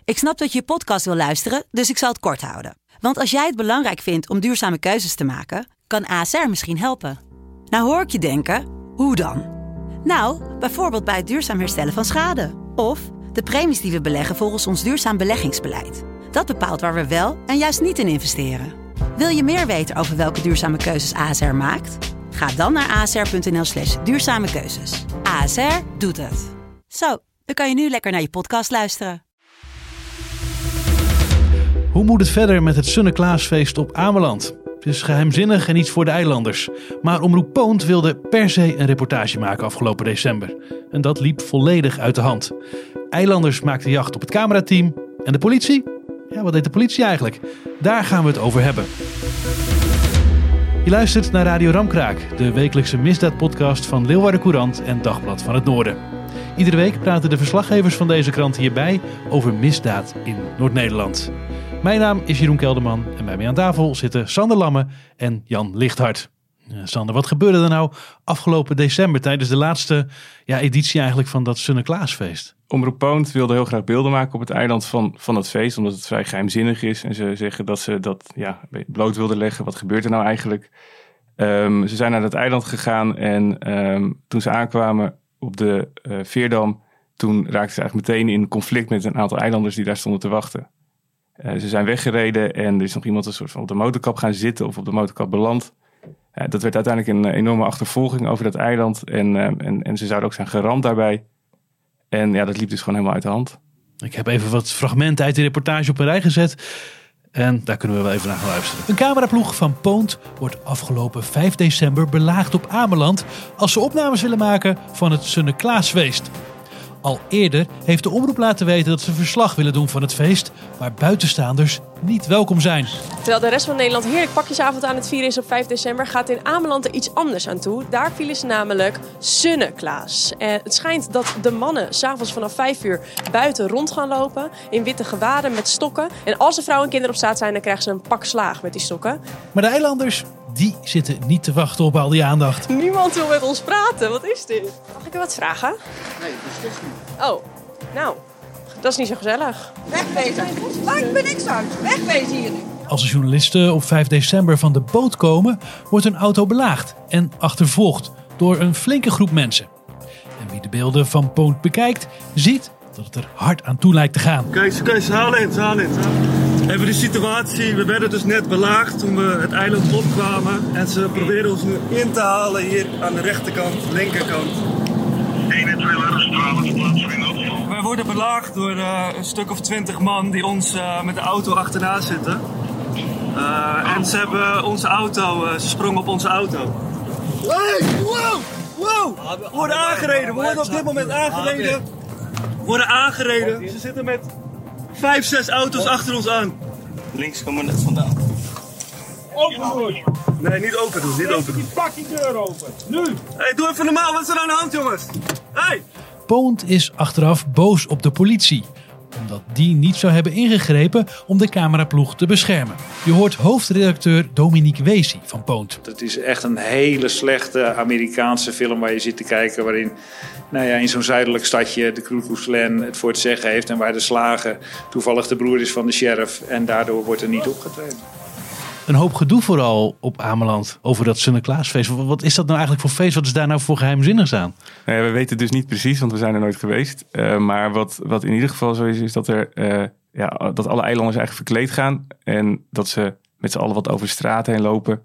Ik snap dat je podcast wil luisteren, dus ik zal het kort houden. Want als jij het belangrijk vindt om duurzame keuzes te maken, kan ASR misschien helpen. Nou hoor ik je denken, hoe dan? Nou, bijvoorbeeld bij het duurzaam herstellen van schade. Of de premies die we beleggen volgens ons duurzaam beleggingsbeleid. Dat bepaalt waar we wel en juist niet in investeren. Wil je meer weten over welke duurzame keuzes ASR maakt? Ga dan naar asr.nl/duurzame keuzes. ASR doet het. Zo, dan kan je nu lekker naar je podcast luisteren. Hoe moet het verder met het Sunneklaasfeest op Ameland? Het is geheimzinnig en iets voor de eilanders. Maar Omroep Poont wilde per se een reportage maken afgelopen december. En dat liep volledig uit de hand. Eilanders maakten jacht op het camerateam. En de politie? Ja, wat deed de politie eigenlijk? Daar gaan we het over hebben. Je luistert naar Radio Ramkraak, de wekelijkse misdaadpodcast van Leeuwarden Courant en Dagblad van het Noorden. Iedere week praten de verslaggevers van deze krant hierbij over misdaad in Noord-Nederland. Mijn naam is Jeroen Kelderman en bij mij aan tafel zitten Sander Lamme en Jan Lichthart. Sander, wat gebeurde er nou afgelopen december tijdens de laatste editie eigenlijk van dat Sunneklaasfeest? Omroep Poont wilde heel graag beelden maken op het eiland van het feest, omdat het vrij geheimzinnig is. En ze zeggen dat ze dat bloot wilden leggen. Wat gebeurt er nou eigenlijk? Ze zijn naar het eiland gegaan en toen ze aankwamen op de Veerdam, toen raakten ze eigenlijk meteen in conflict met een aantal eilanders die daar stonden te wachten. Ze zijn weggereden en er is nog iemand een soort van op de motorkap gaan zitten of op de motorkap beland. Dat werd uiteindelijk een enorme achtervolging over dat eiland en ze zouden ook zijn geramd daarbij. En ja, dat liep dus gewoon helemaal uit de hand. Ik heb even wat fragmenten uit de reportage op een rij gezet. En daar kunnen we wel even naar gaan luisteren. Een cameraploeg van Poont wordt afgelopen 5 december belaagd op Ameland als ze opnames willen maken van het Sunneklaasfeest. Al eerder heeft de omroep laten weten dat ze verslag willen doen van het feest, waar buitenstaanders niet welkom zijn. Terwijl de rest van Nederland heerlijk pakjesavond aan het vieren is op 5 december... gaat in Ameland er iets anders aan toe. Daar vielen ze namelijk Sunneklaas. Het schijnt dat de mannen 's avonds vanaf 5 uur buiten rond gaan lopen... in witte gewaden met stokken. En als er vrouwen en kinderen op straat zijn, dan krijgen ze een pak slaag met die stokken. Maar de eilanders, die zitten niet te wachten op al die aandacht. Niemand wil met ons praten. Wat is dit? Mag ik u wat vragen? Nee, dat is niet. Oh, nou, dat is niet zo gezellig. Wegwezen. Maakt me niks uit. Wegwezen hier nu. Als de journalisten op 5 december van de boot komen, wordt een auto belaagd en achtervolgd door een flinke groep mensen. En wie de beelden van Poont bekijkt, ziet dat het er hard aan toe lijkt te gaan. Kijk, haal in. Even de situatie. We werden dus net belaagd toen we het eiland opkwamen. En ze proberen ons nu in te halen hier aan de rechterkant, linkerkant. 1 en 2 Lutterstraat plaatsvinden. Wij worden belaagd door een stuk of 20 man die ons met de auto achterna zitten. En ze hebben onze auto, ze sprongen op onze auto. Hey, wow! We worden aangereden, we worden op dit moment aangereden. Ze zitten met 5, 6 auto's achter ons aan. Links komen we net vandaan. Open. Nee, niet open doen. Pak die deur open. Nu! Hey, doe even normaal, wat is er aan de hand, jongens? Hey! Poont is achteraf boos op de politie, omdat die niet zou hebben ingegrepen om de cameraploeg te beschermen. Je hoort hoofdredacteur Dominique Weesie van Poont. Het is echt een hele slechte Amerikaanse film waar je zit te kijken, waarin in zo'n zuidelijk stadje de Ku Klux Klan het voor het zeggen heeft en waar de slager toevallig de broer is van de sheriff en daardoor wordt er niet opgetreden. Een hoop gedoe vooral op Ameland over dat Sunneklaasfeest. Wat is dat nou eigenlijk voor feest? Wat is daar nou voor geheimzinnigs aan? Nou ja, we weten het dus niet precies, want we zijn er nooit geweest. Maar wat in ieder geval zo is dat dat alle eilanders eigenlijk verkleed gaan. En dat ze met z'n allen wat over de straat heen lopen.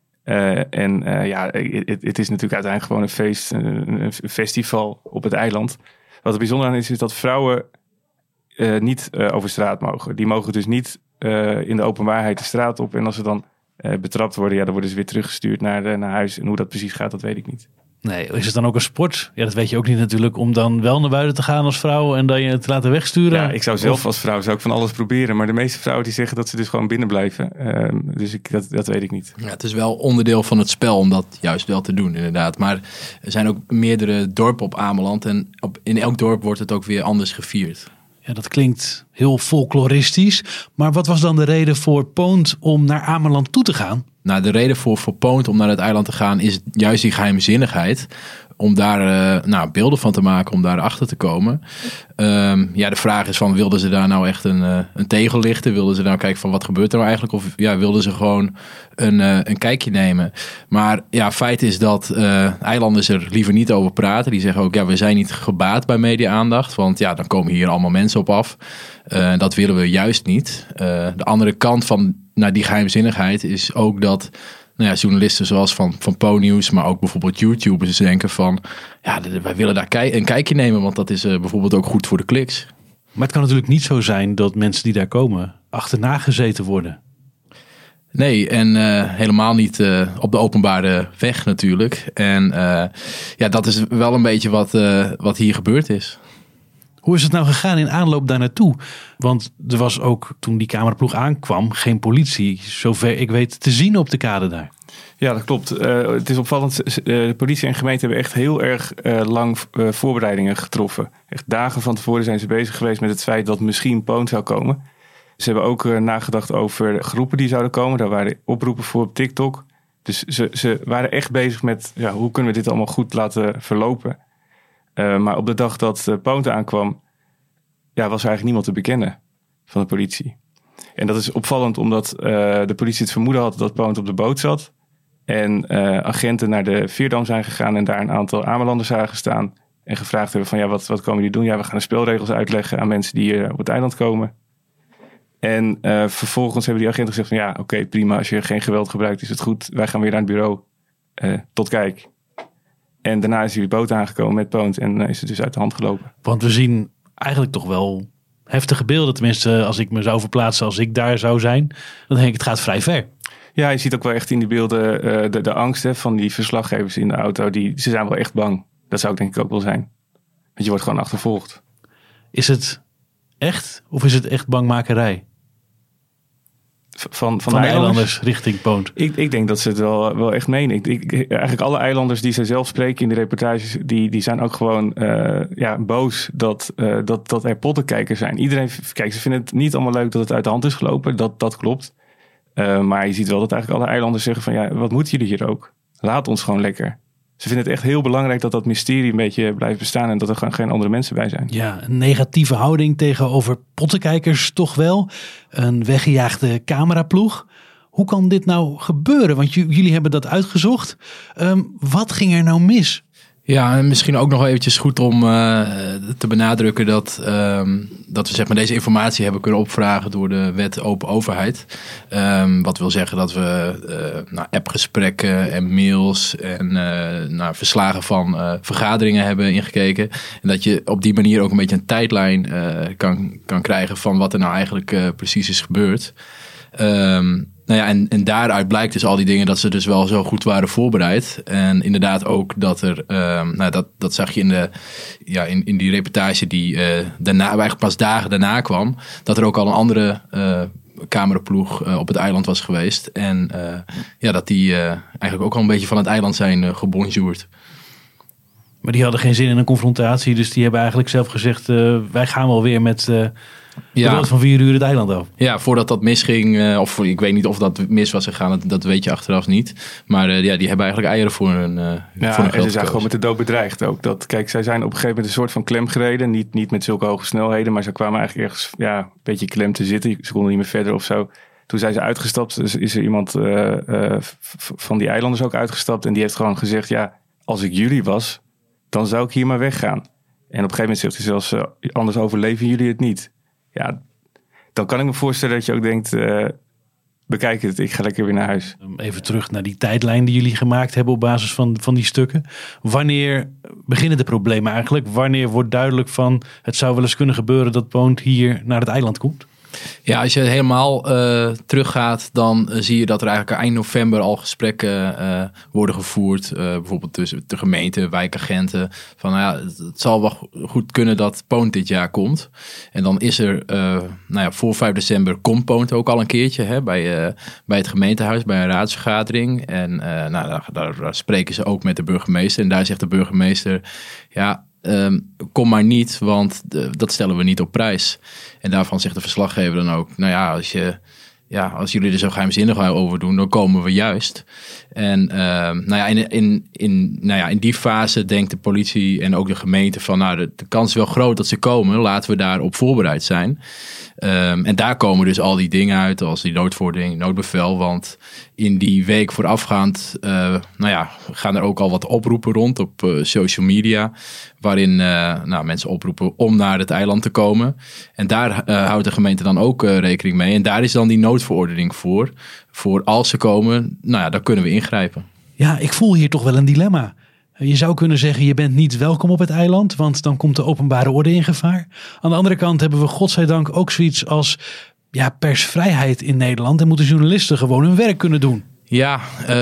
Het is natuurlijk uiteindelijk gewoon een feest, een festival op het eiland. Wat er bijzonder aan is dat vrouwen niet over straat mogen. Die mogen dus niet in de openbaarheid de straat op. En als ze dan betrapt worden, dan worden ze weer teruggestuurd naar huis. En hoe dat precies gaat, dat weet ik niet. Nee, is het dan ook een sport? Ja, dat weet je ook niet natuurlijk. Om dan wel naar buiten te gaan als vrouw en dan je te laten wegsturen. Ja, ik zou zelf als vrouw van alles proberen. Maar de meeste vrouwen die zeggen dat ze dus gewoon binnen blijven. Dus dat weet ik niet. Ja, het is wel onderdeel van het spel om dat juist wel te doen, inderdaad. Maar er zijn ook meerdere dorpen op Ameland. En in elk dorp wordt het ook weer anders gevierd. Ja, dat klinkt heel folkloristisch. Maar wat was dan de reden voor Poont om naar Ameland toe te gaan? Nou, de reden voor Poont om naar het eiland te gaan is juist die geheimzinnigheid. om daar beelden van te maken, om daar achter te komen. De vraag is van, wilden ze daar nou echt een tegel lichten? Wilden ze nou kijken van, wat gebeurt er nou eigenlijk? Of wilden ze gewoon een kijkje nemen? Maar feit is dat eilanders er liever niet over praten. Die zeggen ook, we zijn niet gebaat bij media-aandacht. Want dan komen hier allemaal mensen op af. Dat willen we juist niet. De andere kant van die geheimzinnigheid is ook dat journalisten zoals van Po-nieuws, maar ook bijvoorbeeld YouTubers denken van, wij willen daar een kijkje nemen, want dat is bijvoorbeeld ook goed voor de kliks. Maar het kan natuurlijk niet zo zijn dat mensen die daar komen achterna gezeten worden. Nee, en helemaal niet op de openbare weg natuurlijk. En dat is wel een beetje wat hier gebeurd is. Hoe is het nou gegaan in aanloop daar naartoe? Want er was ook, toen die cameraploeg aankwam, geen politie, zover ik weet, te zien op de kade daar. Ja, dat klopt. Het is opvallend. De politie en gemeente hebben echt heel erg lang voorbereidingen getroffen. Echt dagen van tevoren zijn ze bezig geweest met het feit dat misschien Poont zou komen. Ze hebben ook nagedacht over groepen die zouden komen. Daar waren oproepen voor op TikTok. Dus ze waren echt bezig met hoe kunnen we dit allemaal goed laten verlopen. Maar op de dag dat Poont aankwam, was er eigenlijk niemand te bekennen van de politie. En dat is opvallend omdat de politie het vermoeden had dat Poont op de boot zat. En agenten naar de Veerdam zijn gegaan en daar een aantal Amelanders zagen staan. En gevraagd hebben van wat komen jullie doen? Ja, we gaan de spelregels uitleggen aan mensen die hier op het eiland komen. En vervolgens hebben die agenten gezegd van oké, prima, als je geen geweld gebruikt is het goed. Wij gaan weer naar het bureau. Tot kijk. En daarna is die boot aangekomen met Poont en is het dus uit de hand gelopen. Want we zien eigenlijk toch wel heftige beelden. Tenminste, als ik me zou verplaatsen, als ik daar zou zijn, dan denk ik het gaat vrij ver. Ja, je ziet ook wel echt in die beelden de angst van die verslaggevers in de auto. Ze zijn wel echt bang. Dat zou ik denk ik ook wel zijn. Want je wordt gewoon achtervolgd. Is het echt of is het echt bangmakerij? Van de eilanders richting Poont. Ik denk dat ze het wel echt menen. Eigenlijk alle eilanders die ze zelf spreken in de reportages, die zijn ook gewoon boos dat er pottenkijkers zijn. Iedereen, kijk, ze vinden het niet allemaal leuk dat het uit de hand is gelopen. Dat klopt. Maar je ziet wel dat eigenlijk alle eilanders zeggen van wat moeten jullie hier ook? Laat ons gewoon lekker. Ze vinden het echt heel belangrijk dat dat mysterie een beetje blijft bestaan en dat er gewoon geen andere mensen bij zijn. Ja, een negatieve houding tegenover pottenkijkers toch wel. Een weggejaagde cameraploeg. Hoe kan dit nou gebeuren? Want jullie hebben dat uitgezocht. Wat ging er nou mis? Ja, en misschien ook nog eventjes goed om te benadrukken dat we deze informatie hebben kunnen opvragen door de wet open overheid. Wat wil zeggen dat we appgesprekken en mails en verslagen van vergaderingen hebben ingekeken. En dat je op die manier ook een beetje een tijdlijn kan krijgen van wat er nou eigenlijk precies is gebeurd. En daaruit blijkt dus al die dingen dat ze dus wel zo goed waren voorbereid. En inderdaad ook dat er, dat zag je in die reportage die daarna, eigenlijk pas dagen daarna kwam, dat er ook al een andere cameraploeg op het eiland was geweest. En dat die eigenlijk ook al een beetje van het eiland zijn gebonjourd. Maar die hadden geen zin in een confrontatie, dus die hebben eigenlijk zelf gezegd, wij gaan wel weer met de boot van 4 uur het eiland af. Ja, voordat dat misging, of ik weet niet of dat mis was gegaan, dat weet je achteraf niet. Maar die hebben eigenlijk eieren voor hun geld en ze zijn gewoon met de dood bedreigd ook. Kijk, zij zijn op een gegeven moment een soort van klem gereden. Niet met zulke hoge snelheden, maar ze kwamen eigenlijk ergens een beetje klem te zitten. Ze konden niet meer verder of zo. Toen zijn ze uitgestapt, dus is er iemand van die eilanders ook uitgestapt. En die heeft gewoon gezegd, als ik jullie was, dan zou ik hier maar weggaan. En op een gegeven moment zegt hij zelfs, anders overleven jullie het niet. Ja, dan kan ik me voorstellen dat je ook denkt, bekijk het, ik ga lekker weer naar huis. Even terug naar die tijdlijn die jullie gemaakt hebben op basis van die stukken. Wanneer beginnen de problemen eigenlijk? Wanneer wordt duidelijk van, het zou wel eens kunnen gebeuren dat Poont hier naar het eiland komt? Ja, als je helemaal teruggaat, dan zie je dat er eigenlijk eind november al gesprekken worden gevoerd. Bijvoorbeeld tussen de gemeente, wijkagenten. Van het zal wel goed kunnen dat Poont dit jaar komt. En dan is er, voor 5 december komt Poont ook al een keertje bij het gemeentehuis, bij een raadsvergadering. En daar spreken ze ook met de burgemeester. En daar zegt de burgemeester, kom maar niet, want dat stellen we niet op prijs. En daarvan zegt de verslaggever dan ook, als je als jullie er zo geheimzinnig over doen, dan komen we juist. En in die fase denkt de politie en ook de gemeente van, de kans is wel groot dat ze komen. Laten we daarop voorbereid zijn. En daar komen dus al die dingen uit, als die noodvordering, noodbevel. Want in die week voorafgaand gaan er ook al wat oproepen rond op social media. Waarin mensen oproepen om naar het eiland te komen. En daar houdt de gemeente dan ook rekening mee. En daar is dan die noodverordening voor. Voor als ze komen, dan kunnen we ingrijpen. Ja, ik voel hier toch wel een dilemma. Je zou kunnen zeggen, je bent niet welkom op het eiland, want dan komt de openbare orde in gevaar. Aan de andere kant hebben we godzijdank ook zoiets als persvrijheid in Nederland en moeten journalisten gewoon hun werk kunnen doen. Ja,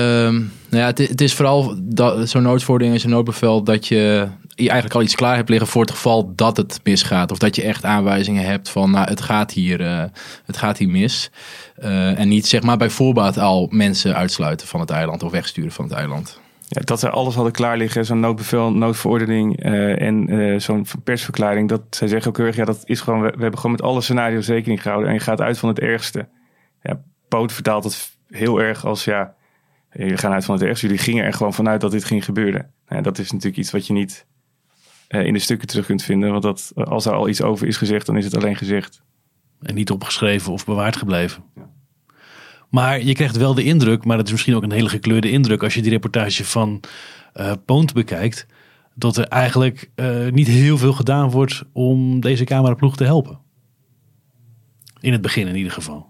het is vooral zo'n noodverordening en zo'n noodbevel dat je eigenlijk al iets klaar hebt liggen voor het geval dat het misgaat. Of dat je echt aanwijzingen hebt van het gaat hier mis. En niet zeg maar bij voorbaat al mensen uitsluiten van het eiland of wegsturen van het eiland. Ja, dat ze alles hadden klaar liggen, zo'n noodbevel, noodverordening en zo'n persverklaring. Dat zij zeggen ook heel erg, dat is gewoon, we hebben gewoon met alle scenario's rekening gehouden. En je gaat uit van het ergste. Ja, Poot vertaalt het heel erg als, jullie gaan uit van het ergste. Jullie gingen er gewoon vanuit dat dit ging gebeuren. Ja, dat is natuurlijk iets wat je niet in de stukken terug kunt vinden. Want als er al iets over is gezegd, dan is het alleen gezegd. En niet opgeschreven of bewaard gebleven. Ja. Maar je krijgt wel de indruk, maar dat is misschien ook een hele gekleurde indruk als je die reportage van Poont bekijkt, dat er eigenlijk niet heel veel gedaan wordt om deze cameraploeg te helpen. In het begin in ieder geval.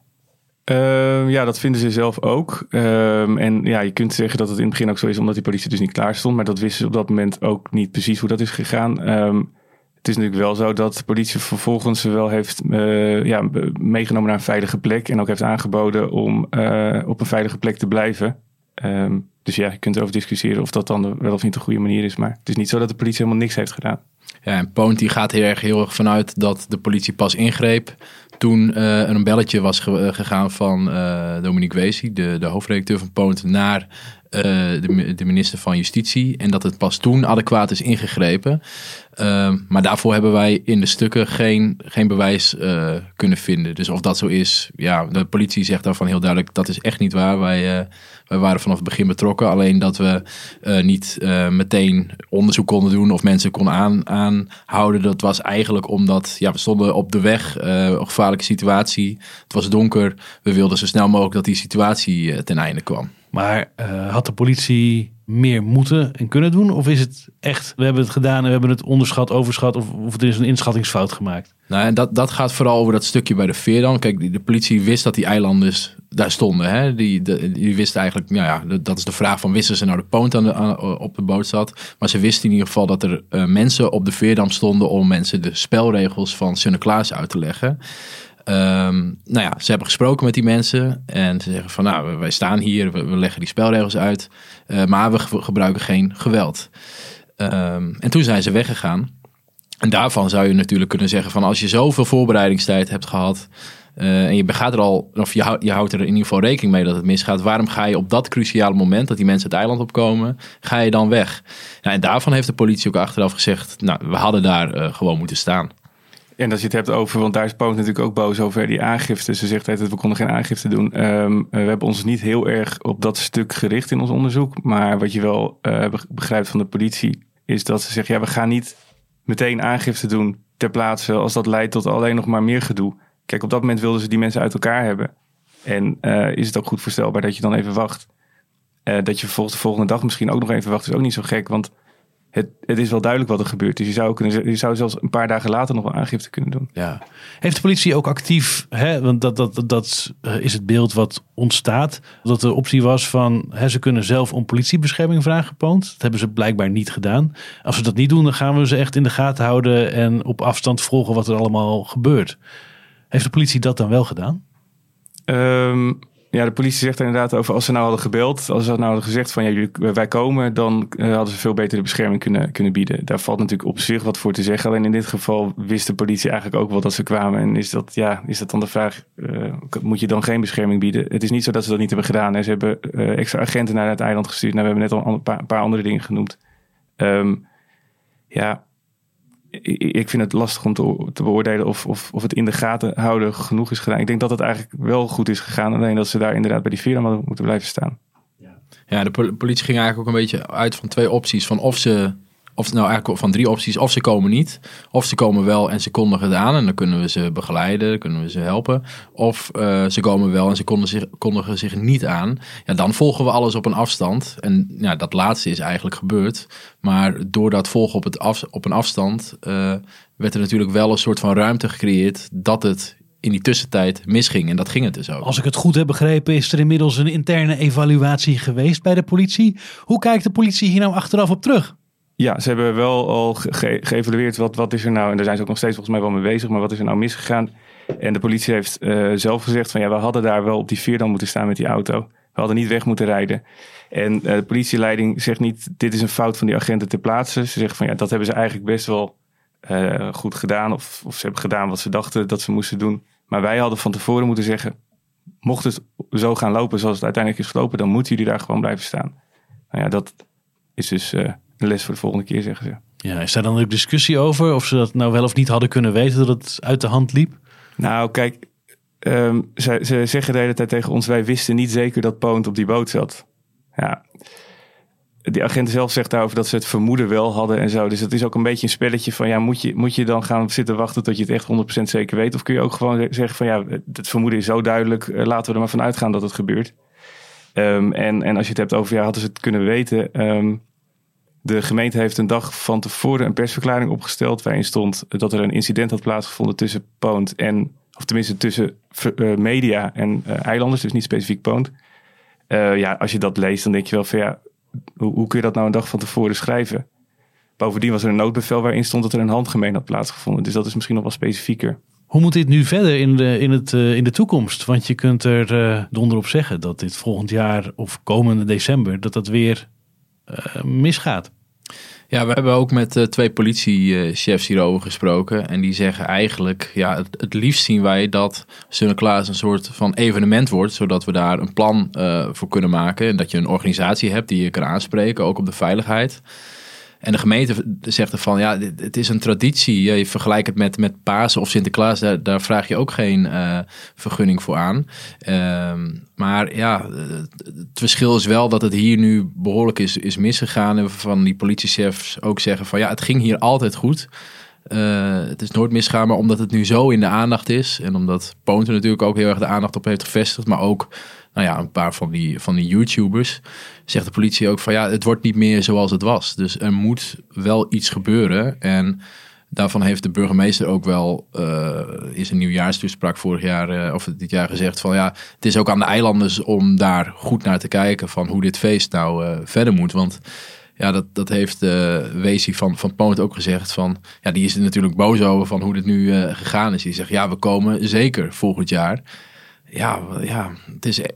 Dat vinden ze zelf ook. Je kunt zeggen dat het in het begin ook zo is omdat die politie dus niet klaar stond. Maar dat wisten ze op dat moment ook niet precies hoe dat is gegaan. Het is natuurlijk wel zo dat de politie vervolgens ze wel heeft meegenomen naar een veilige plek. En ook heeft aangeboden om op een veilige plek te blijven. Dus je kunt erover discussiëren of dat dan wel of niet een goede manier is. Maar het is niet zo dat de politie helemaal niks heeft gedaan. Ja, en Poont die gaat heel erg vanuit dat de politie pas ingreep toen er een belletje was gegaan van Dominique Weesie, de hoofdredacteur van Poont, naar de minister van Justitie. En dat het pas toen adequaat is ingegrepen. Maar daarvoor hebben wij in de stukken geen bewijs kunnen vinden. Dus of dat zo is, de politie zegt daarvan heel duidelijk, dat is echt niet waar. Wij waren vanaf het begin betrokken. Alleen dat we niet meteen onderzoek konden doen of mensen konden aanhouden. Dat was eigenlijk omdat we stonden op de weg, een gevaarlijke situatie. Het was donker. We wilden zo snel mogelijk dat die situatie ten einde kwam. Maar had de politie meer moeten en kunnen doen? Of is het echt, we hebben het gedaan en we hebben het onderschat, overschat of er is een inschattingsfout gemaakt? Nou, en dat gaat vooral over dat stukje bij de Veerdam. Kijk, de politie wist dat die eilanden daar stonden. Hè? Die wisten eigenlijk, dat is de vraag van wisten ze nou de Poont op de boot zat. Maar ze wisten in ieder geval dat er mensen op de Veerdam stonden om mensen de spelregels van Sinterklaas uit te leggen. Ze hebben gesproken met die mensen en ze zeggen van wij staan hier, we leggen die spelregels uit, maar we gebruiken geen geweld. En toen zijn ze weggegaan. En daarvan zou je natuurlijk kunnen zeggen van als je zoveel voorbereidingstijd hebt gehad en je begaat er al, of je houdt er in ieder geval rekening mee dat het misgaat, waarom ga je op dat cruciale moment dat die mensen het eiland opkomen, ga je dan weg? En daarvan heeft de politie ook achteraf gezegd, we hadden daar gewoon moeten staan. En als je het hebt over, want daar is Poont natuurlijk ook boos over die aangifte. Ze zegt dat we konden geen aangifte doen. We hebben ons niet heel erg op dat stuk gericht in ons onderzoek. Maar wat je wel begrijpt van de politie is dat ze zegt, we gaan niet meteen aangifte doen ter plaatse als dat leidt tot alleen nog maar meer gedoe. Kijk, op dat moment wilden ze die mensen uit elkaar hebben. En is het ook goed voorstelbaar dat je dan even wacht. Dat je vervolgens de volgende dag misschien ook nog even wacht, is ook niet zo gek, want het is wel duidelijk wat er gebeurt. Dus je zou zelfs een paar dagen later nog een aangifte kunnen doen. Ja. Heeft de politie ook actief, want dat is het beeld wat ontstaat, dat de optie was van ze kunnen zelf om politiebescherming vragen, Poont. Dat hebben ze blijkbaar niet gedaan. Als ze dat niet doen, dan gaan we ze echt in de gaten houden en op afstand volgen wat er allemaal gebeurt. Heeft de politie dat dan wel gedaan? De politie zegt er inderdaad over, als ze nou hadden gebeld, als ze nou hadden gezegd van wij komen, dan hadden ze veel beter de bescherming kunnen bieden. Daar valt natuurlijk op zich wat voor te zeggen. Alleen in dit geval wist de politie eigenlijk ook wel dat ze kwamen. En is dat dan de vraag, moet je dan geen bescherming bieden? Het is niet zo dat ze dat niet hebben gedaan. Hè. Ze hebben extra agenten naar het eiland gestuurd. We hebben net al een paar andere dingen genoemd. ik vind het lastig om te beoordelen of het in de gaten houden genoeg is gedaan. Ik denk dat het eigenlijk wel goed is gegaan. Alleen dat ze daar inderdaad bij die Vieram hadden moeten blijven staan. Ja, de politie ging eigenlijk ook een beetje uit van 2 opties. Eigenlijk van 3 opties. Of ze komen niet, of ze komen wel en ze kondigen het aan. En dan kunnen we ze begeleiden, dan kunnen we ze helpen. Of ze komen wel en ze kondigen zich niet aan. Ja, dan volgen we alles op een afstand. En ja, dat laatste is eigenlijk gebeurd. Maar door dat volgen op een afstand werd er natuurlijk wel een soort van ruimte gecreëerd dat het in die tussentijd misging. En dat ging het dus ook. Als ik het goed heb begrepen, is er inmiddels een interne evaluatie geweest bij de politie. Hoe kijkt de politie hier nou achteraf op terug? Ja, ze hebben wel al geëvalueerd wat is er nou, en daar zijn ze ook nog steeds volgens mij wel mee bezig, maar wat is er nou misgegaan? En de politie heeft zelf gezegd van we hadden daar wel op die Vieram moeten staan met die auto. We hadden niet weg moeten rijden. En de politieleiding zegt niet, dit is een fout van die agenten ter plaatse. Ze zeggen van dat hebben ze eigenlijk best wel goed gedaan. Of ze hebben gedaan wat ze dachten dat ze moesten doen. Maar wij hadden van tevoren moeten zeggen, mocht het zo gaan lopen zoals het uiteindelijk is gelopen, dan moeten jullie daar gewoon blijven staan. Nou ja, dat is dus een les voor de volgende keer, zeggen ze. Ja, is daar dan ook discussie over of ze dat nou wel of niet hadden kunnen weten dat het uit de hand liep? Nou, kijk, ze zeggen de hele tijd tegen ons, wij wisten niet zeker dat Poont op die boot zat. Ja, die agent zelf zegt daarover dat ze het vermoeden wel hadden en zo. Dus het is ook een beetje een spelletje van, moet je dan gaan zitten wachten tot je het echt 100% zeker weet? Of kun je ook gewoon zeggen van, het vermoeden is zo duidelijk, laten we er maar van uitgaan dat het gebeurt. En als je het hebt over, hadden ze het kunnen weten. De gemeente heeft een dag van tevoren een persverklaring opgesteld waarin stond dat er een incident had plaatsgevonden tussen Poont of tenminste tussen media en eilanders, dus niet specifiek Poont. Als je dat leest, dan denk je wel van hoe kun je dat nou een dag van tevoren schrijven? Bovendien was er een noodbevel waarin stond dat er een handgemeen had plaatsgevonden. Dus dat is misschien nog wel specifieker. Hoe moet dit nu verder in de toekomst? Want je kunt er donder op zeggen dat dit volgend jaar of komende december dat weer misgaat. Ja, we hebben ook met 2 politiechefs hierover gesproken. En die zeggen eigenlijk, het liefst zien wij dat Sunne-Klaas een soort van evenement wordt. Zodat we daar een plan voor kunnen maken. En dat je een organisatie hebt die je kan aanspreken, ook op de veiligheid. En de gemeente zegt ervan, het is een traditie. Je vergelijkt het met Pasen of Sinterklaas, daar vraag je ook geen vergunning voor aan. Maar het verschil is wel dat het hier nu behoorlijk is misgegaan. En van die politiechefs ook zeggen van, het ging hier altijd goed. Het is nooit misgegaan, maar omdat het nu zo in de aandacht is. En omdat Poont er natuurlijk ook heel erg de aandacht op heeft gevestigd. Maar ook een paar van die YouTubers. Zegt de politie ook van het wordt niet meer zoals het was. Dus er moet wel iets gebeuren. En daarvan heeft de burgemeester ook wel in zijn nieuwjaarstoespraak vorig jaar of dit jaar gezegd van het is ook aan de eilanders om daar goed naar te kijken van hoe dit feest nou verder moet. Want dat heeft Weesie van Poont ook gezegd van die is er natuurlijk boos over van hoe dit nu gegaan is. Die zegt we komen zeker volgend jaar. Het is,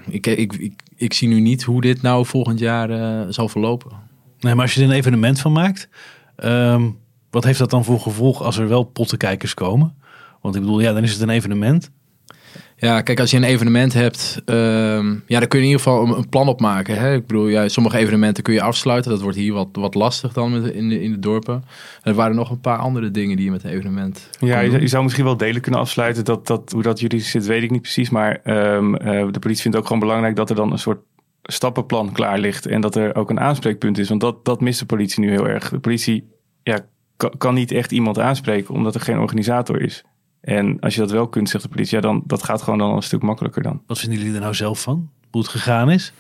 ik zie nu niet hoe dit nou volgend jaar zal verlopen. Nee, maar als je er een evenement van maakt, wat heeft dat dan voor gevolg als er wel pottenkijkers komen? Want ik bedoel, dan is het een evenement. Ja, kijk, als je een evenement hebt, dan kun je in ieder geval een plan opmaken. Hè? Ik bedoel, sommige evenementen kun je afsluiten. Dat wordt hier wat lastig dan in de dorpen. Er waren nog een paar andere dingen die je met een evenement je zou misschien wel delen kunnen afsluiten. Hoe dat juridisch zit, weet ik niet precies. Maar de politie vindt ook gewoon belangrijk dat er dan een soort stappenplan klaar ligt. En dat er ook een aanspreekpunt is. Want dat mist de politie nu heel erg. De politie kan niet echt iemand aanspreken omdat er geen organisator is. En als je dat wel kunt, zegt de politie, dan dat gaat gewoon dan een stuk makkelijker dan. Wat vinden jullie er nou zelf van? Hoe het gegaan is?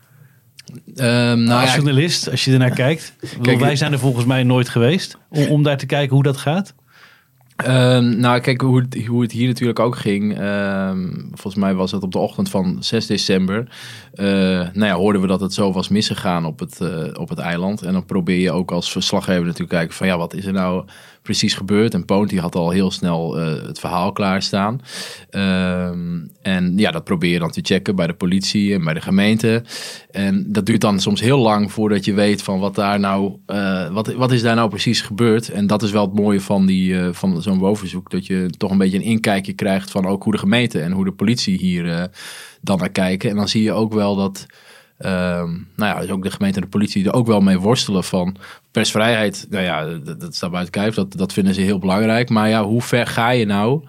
Als journalist, als je ernaar kijkt. Wij zijn er volgens mij nooit geweest om daar te kijken hoe dat gaat. Kijk, hoe het hier natuurlijk ook ging. Volgens mij was het op de ochtend van 6 december. Hoorden we dat het zo was misgegaan op het eiland. En dan probeer je ook als verslaggever natuurlijk kijken van wat is er nou precies gebeurd. En Poont die had al heel snel het verhaal klaarstaan. En dat probeer je dan te checken bij de politie en bij de gemeente. En dat duurt dan soms heel lang voordat je weet van wat daar nou, wat is daar nou precies gebeurd. En dat is wel het mooie van zo'n woonverzoek. Dat je toch een beetje een inkijkje krijgt van ook hoe de gemeente en hoe de politie hier dan naar kijken. En dan zie je ook wel dat Dus ook de gemeente en de politie er ook wel mee worstelen van persvrijheid. Nou ja, dat staat buiten kijf. Dat vinden ze heel belangrijk. Maar ja, hoe ver ga je nou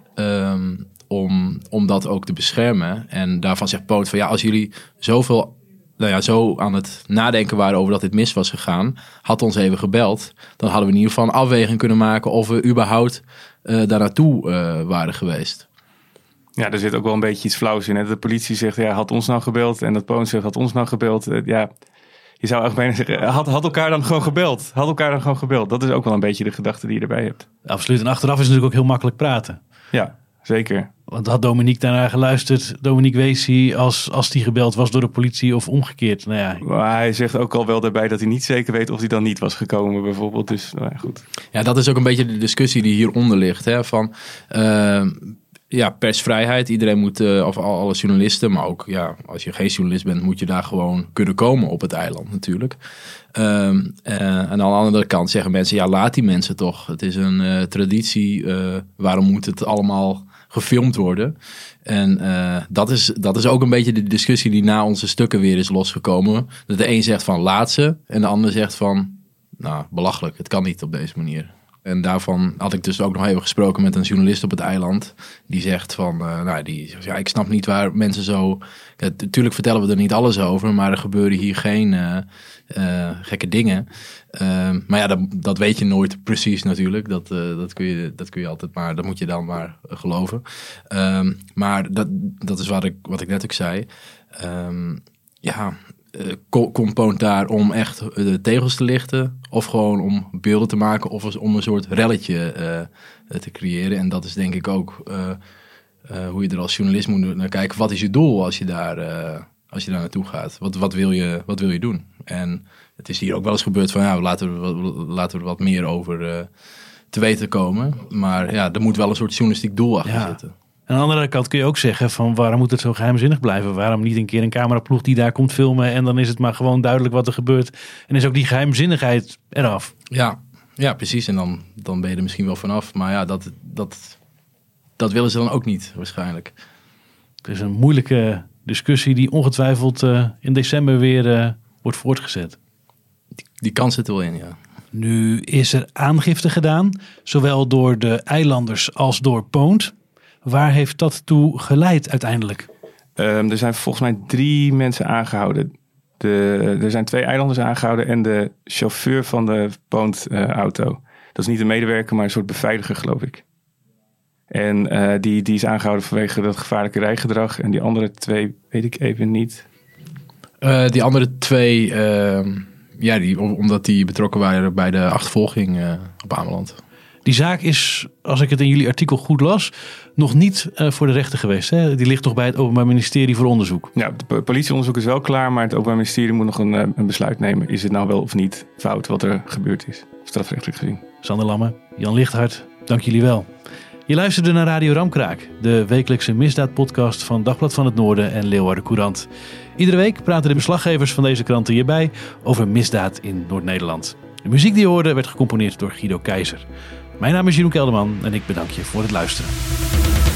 om dat ook te beschermen? En daarvan zegt Poont van als jullie zo aan het nadenken waren over dat dit mis was gegaan, had ons even gebeld. Dan hadden we in ieder geval een afweging kunnen maken of we überhaupt daar naartoe waren geweest. Ja, er zit ook wel een beetje iets flauws in. Hè? De politie zegt, had ons nou gebeld? En dat Poont zegt, had ons nou gebeld? Je zou echt bijna zeggen, had elkaar dan gewoon gebeld? Had elkaar dan gewoon gebeld? Dat is ook wel een beetje de gedachte die je erbij hebt. Absoluut. En achteraf is het natuurlijk ook heel makkelijk praten. Ja, zeker. Want had Dominique daarnaar geluisterd, Dominique Weesie, als die gebeld was door de politie of omgekeerd? Nou ja. Maar hij zegt ook al wel daarbij dat hij niet zeker weet of hij dan niet was gekomen bijvoorbeeld. Dus goed. Ja, dat is ook een beetje de discussie die hieronder ligt. Hè? Van persvrijheid. Iedereen moet, of alle journalisten, maar ook als je geen journalist bent, moet je daar gewoon kunnen komen op het eiland natuurlijk. En aan de andere kant zeggen mensen, laat die mensen toch. Het is een traditie. Waarom moet het allemaal gefilmd worden? En dat is ook een beetje de discussie die na onze stukken weer is losgekomen. Dat de een zegt van laat ze en de ander zegt van belachelijk, het kan niet op deze manier. En daarvan had ik dus ook nog even gesproken met een journalist op het eiland. Die zegt ik snap niet waar mensen zo... Natuurlijk vertellen we er niet alles over, maar er gebeuren hier geen gekke dingen. Maar dat weet je nooit precies natuurlijk. Dat kun je altijd maar, dat moet je dan maar geloven. Maar dat is wat ik net ook zei. Komt Poont daar om echt de tegels te lichten of gewoon om beelden te maken of om een soort relletje te creëren. En dat is denk ik ook hoe je er als journalist moet naar kijken. Wat is je doel als je daar naartoe gaat? Wat wil je doen? En het is hier ook wel eens gebeurd van laten we wat meer over te weten komen. Maar er moet wel een soort journalistiek doel achter zitten. Aan de andere kant kun je ook zeggen van waarom moet het zo geheimzinnig blijven? Waarom niet een keer een cameraploeg die daar komt filmen en dan is het maar gewoon duidelijk wat er gebeurt. En is ook die geheimzinnigheid eraf. Ja, precies. En dan ben je er misschien wel vanaf. Maar dat willen ze dan ook niet waarschijnlijk. Het is een moeilijke discussie die ongetwijfeld in december weer wordt voortgezet. Die kans zit er wel in, ja. Nu is er aangifte gedaan, zowel door de eilanders als door Poont. Waar heeft dat toe geleid uiteindelijk? Er zijn volgens mij 3 mensen aangehouden. Er zijn 2 eilanders aangehouden en de chauffeur van de Poont-auto. Dat is niet een medewerker, maar een soort beveiliger, geloof ik. En die is aangehouden vanwege dat gevaarlijke rijgedrag. En die andere 2 weet ik even niet. Die andere 2, omdat die betrokken waren bij de achtervolging op Ameland. Die zaak is, als ik het in jullie artikel goed las, nog niet voor de rechter geweest. Hè? Die ligt nog bij het Openbaar Ministerie voor onderzoek. Ja, het politieonderzoek is wel klaar, maar het Openbaar Ministerie moet nog een besluit nemen. Is het nou wel of niet fout wat er gebeurd is, strafrechtelijk gezien. Sander Lamme, Jan Lichthart, dank jullie wel. Je luisterde naar Radio Ramkraak, de wekelijkse misdaadpodcast van Dagblad van het Noorden en Leeuwarden Courant. Iedere week praten de verslaggevers van deze kranten hierbij over misdaad in Noord-Nederland. De muziek die je hoorde werd gecomponeerd door Guido Keizer. Mijn naam is Jeroen Kelderman en ik bedank je voor het luisteren.